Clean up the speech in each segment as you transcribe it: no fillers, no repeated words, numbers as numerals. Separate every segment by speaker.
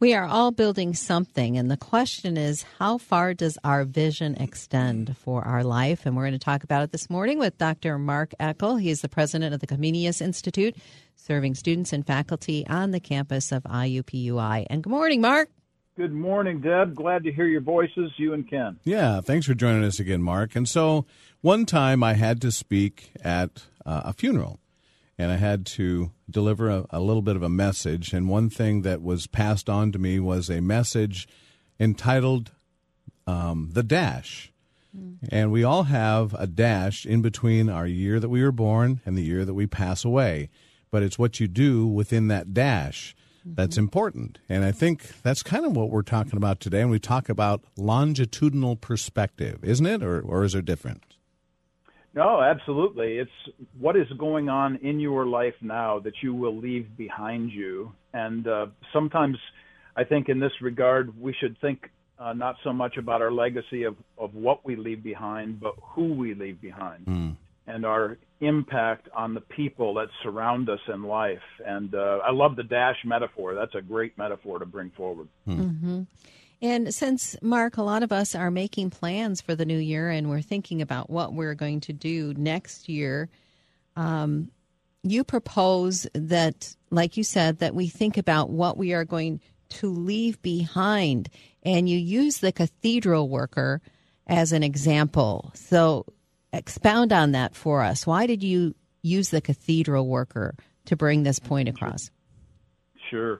Speaker 1: We are all building something, and the question is, how far does our vision extend for our life? And we're going to talk about it this morning with Dr. Mark Eckel. He is the president of the Comenius Institute, serving students and faculty on the campus of IUPUI. And good morning, Mark.
Speaker 2: Good morning, Deb. Glad to hear your voices, you and Ken.
Speaker 3: Yeah, thanks for joining us again, Mark. And so one time I had to speak at a funeral, and I had to deliver a little bit of a message. And one thing that was passed on to me was a message entitled The Dash. And we all have a dash in between our year that we were born and the year that we pass away. But it's what you do within that dash that's important. And I think that's kind of what we're talking about today. And we talk about longitudinal perspective, isn't it? Or is it different?
Speaker 2: No, absolutely. It's what is going on in your life now that you will leave behind you. And sometimes I think in this regard, we should think not so much about our legacy of what we leave behind, but who we leave behind and our impact on the people that surround us in life. And I love the dash metaphor. That's a great metaphor to bring forward.
Speaker 1: And since, Mark, a lot of us are making plans for the new year and we're thinking about what we're going to do next year, you propose that, like you said, that we think about what we are going to leave behind. And you use the cathedral worker as an example. So expound on that for us. Why did you use the cathedral worker to bring this point across?
Speaker 2: Sure.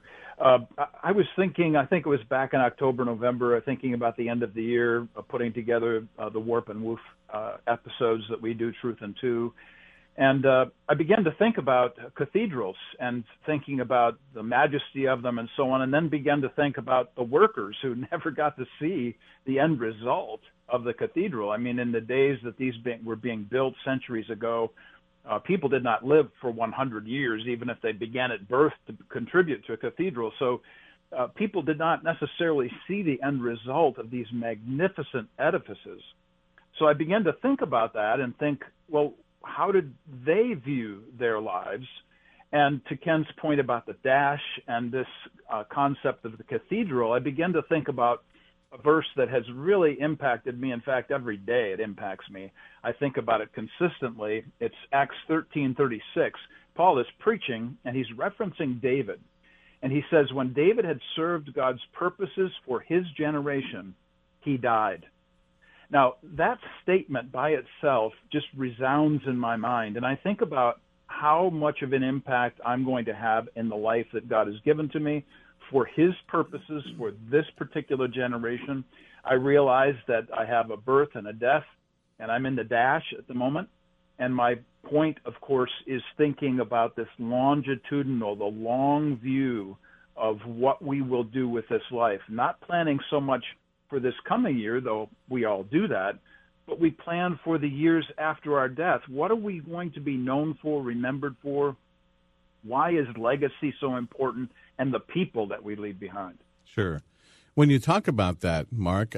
Speaker 2: I was thinking, I think it was back in October, November, thinking about the end of the year, putting together the Warp and Woof episodes that we do, Truth and Two. And I began to think about cathedrals and thinking about the majesty of them and so on, and then began to think about the workers who never got to see the end result of the cathedral. I mean, in the days that these were being built centuries ago, people did not live for 100 years, even if they began at birth to contribute to a cathedral. So people did not necessarily see the end result of these magnificent edifices. So I began to think about that and think, well, how did they view their lives? And to Ken's point about the dash and this concept of the cathedral, I began to think about a verse that has really impacted me. In fact, every day it impacts me. I think about it consistently. It's Acts 13:36. Paul is preaching, and he's referencing David. And he says, when David had served God's purposes for his generation, he died. Now, that statement by itself just resounds in my mind. And I think about how much of an impact I'm going to have in the life that God has given to me for his purposes, for this particular generation. I realize that I have a birth and a death, and I'm in the dash at the moment. And my point, of course, is thinking about this longitudinal, the long view of what we will do with this life, not planning so much for this coming year, though we all do that, but we plan for the years after our death. What are we going to be known for, remembered for? Why is legacy so important, and the people that we leave behind?
Speaker 3: Sure. When you talk about that, Mark,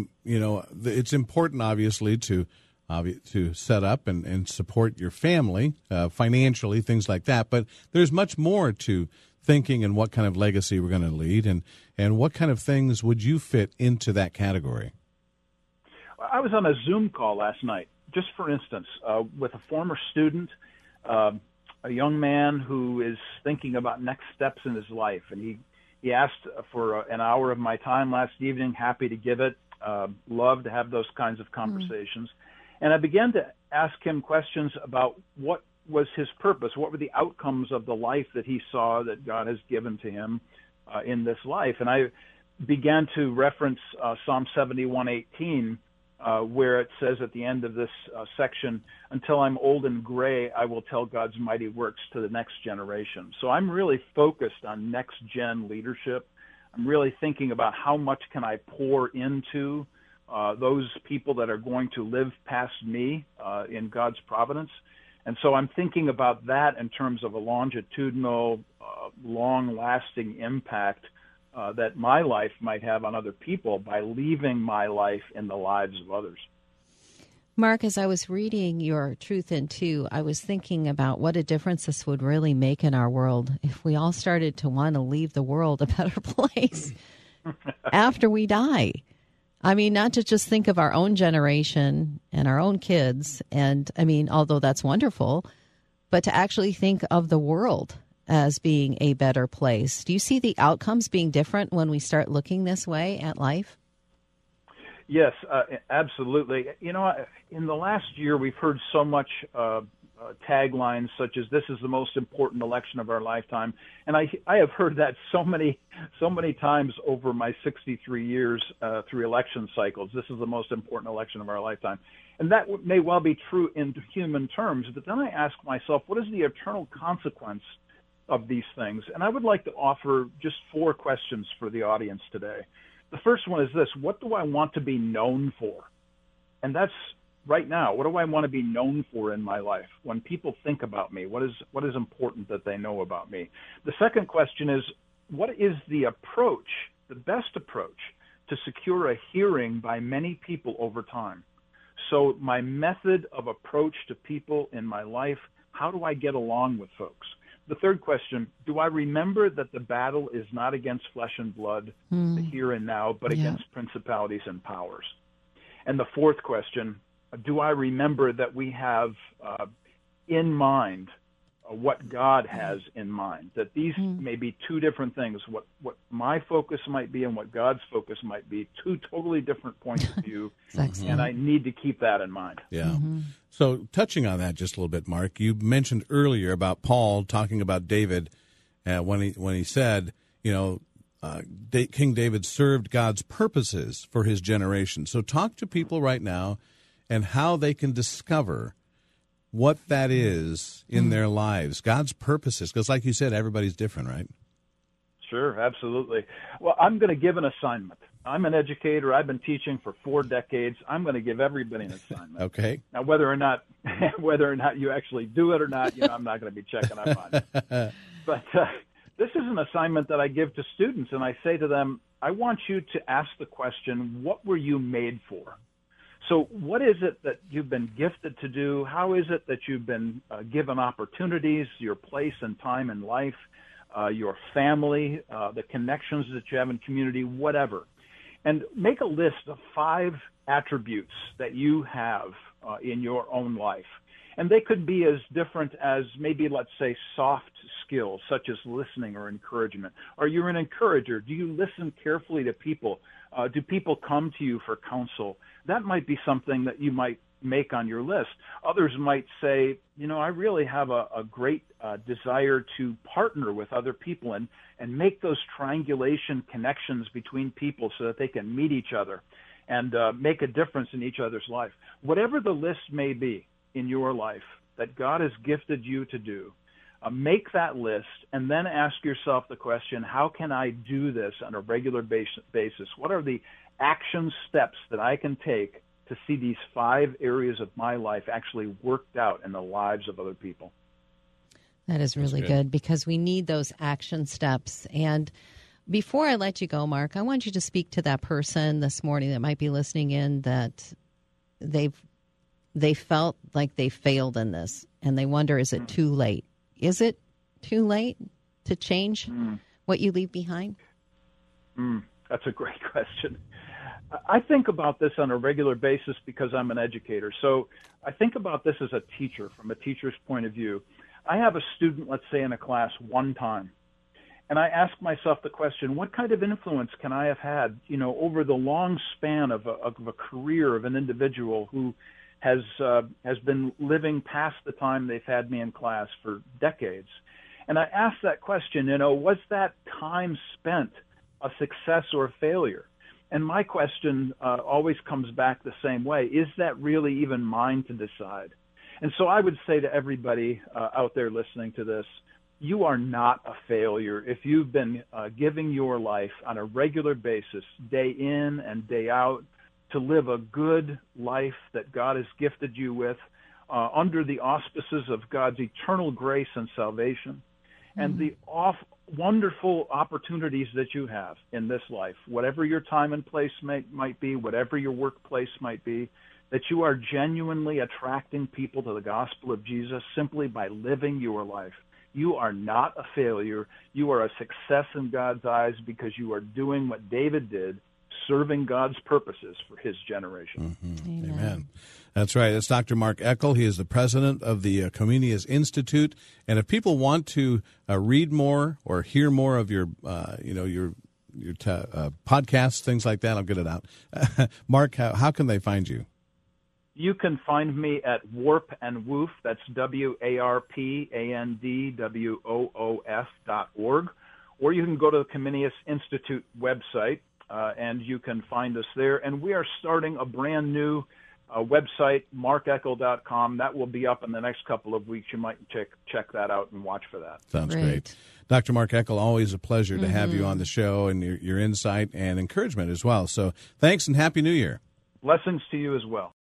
Speaker 3: it's important, obviously, to set up and support your family financially, things like that. But there's much more to thinking and what kind of legacy we're going to lead, and what kind of things would you fit into that category?
Speaker 2: I was on a Zoom call last night, just for instance, with a former student, a young man who is thinking about next steps in his life. And he asked for an hour of my time last evening, happy to give it, love to have those kinds of conversations. And I began to ask him questions about what was his purpose, what were the outcomes of the life that he saw that God has given to him in this life. And I began to reference Psalm 71:18, where it says at the end of this section, until I'm old and gray, I will tell God's mighty works to the next generation. So I'm really focused on next-gen leadership. I'm really thinking about how much can I pour into those people that are going to live past me in God's providence. And so I'm thinking about that in terms of a longitudinal, long-lasting impact that my life might have on other people by leaving my life in the lives of others.
Speaker 1: Mark, as I was reading your Truth in Two, I was thinking about what a difference this would really make in our world if we all started to want to leave the world a better place after we die. I mean, not to just think of our own generation and our own kids, and I mean, although that's wonderful, but to actually think of the world as being a better place. Do you see the outcomes being different when we start looking this way at life?
Speaker 2: Yes, absolutely. You know, in the last year, we've heard so much taglines such as "This is the most important election of our lifetime," and I have heard that so many times over my 63 years through election cycles. This is the most important election of our lifetime, and that may well be true in human terms. But then I ask myself, what is the eternal consequence of these things? And I would like to offer just 4 questions for the audience today. The first one is this: what do I want to be known for? And that's right now. What do I want to be known for in my life? When people think about me, what is important that they know about me? The second question is, what is the approach, the best approach, to secure a hearing by many people over time? So my method of approach to people in my life, how do I get along with folks? The third question, do I remember that the battle is not against flesh and blood, the here and now, but against principalities and powers? And the fourth question, do I remember that we have in mind what God has in mind, that these may be 2 different things, what my focus might be and what God's focus might be, 2 totally different points of view, and I need to keep that in mind.
Speaker 3: Yeah. So touching on that just a little bit, Mark, you mentioned earlier about Paul talking about David when he said, you know, King David served God's purposes for his generation. So talk to people right now and how they can discover what that is in their lives, God's purposes, because like you said, everybody's different, right?
Speaker 2: Sure, absolutely. Well, I'm going to give an assignment. I'm an educator. I've been teaching for 4 decades. I'm going to give everybody an assignment.
Speaker 3: Okay.
Speaker 2: Now, whether or not you actually do it or not, you know, I'm not going to be checking up on it. But this is an assignment that I give to students, and I say to them, I want you to ask the question, what were you made for? So what is it that you've been gifted to do? How is it that you've been given opportunities, your place and time in life, your family, the connections that you have in community, whatever? And make a list of 5 attributes that you have in your own life. And they could be as different as maybe, let's say, soft skills, such as listening or encouragement. Are you an encourager? Do you listen carefully to people? Do people come to you for counsel? That might be something that you might make on your list. Others might say, you know, I really have a great desire to partner with other people and make those triangulation connections between people so that they can meet each other and make a difference in each other's life. Whatever the list may be in your life that God has gifted you to do, make that list and then ask yourself the question, how can I do this on a regular basis? What are the action steps that I can take to see these 5 areas of my life actually worked out in the lives of other people?
Speaker 1: That is really good because we need those action steps. And before I let you go, Mark, I want you to speak to that person this morning that might be listening in that they felt like they failed in this and they wonder, is it too late? Is it too late to change what you leave behind?
Speaker 2: That's a great question. I think about this on a regular basis because I'm an educator. So I think about this as a teacher, from a teacher's point of view. I have a student, let's say, in a class one time, and I ask myself the question, what kind of influence can I have had, you know, over the long span of a career of an individual who has been living past the time they've had me in class for decades? And I ask that question, you know, was that time spent a success or a failure? And my question always comes back the same way. Is that really even mine to decide? And so I would say to everybody out there listening to this, you are not a failure if you've been giving your life on a regular basis, day in and day out, to live a good life that God has gifted you with under the auspices of God's eternal grace and salvation, and the wonderful opportunities that you have in this life, whatever your time and place might be, whatever your workplace might be, that you are genuinely attracting people to the gospel of Jesus simply by living your life. You are not a failure. You are a success in God's eyes because you are doing what David did, serving God's purposes for his generation.
Speaker 3: Mm-hmm. Amen. That's right. It's Dr. Mark Eckel. He is the president of the Comenius Institute. And if people want to read more or hear more of your podcasts, things like that, I'll get it out. Mark, how can they find you?
Speaker 2: You can find me at Warp and Woof. That's WARPANDWOOF.org. Or you can go to the Comenius Institute website, and you can find us there. And we are starting a brand new website, markeckel.com. That will be up in the next couple of weeks. You might check that out and watch for that.
Speaker 3: Sounds great. Dr. Mark Eckel, always a pleasure to have you on the show and your insight and encouragement as well. So thanks and Happy New Year.
Speaker 2: Blessings to you as well.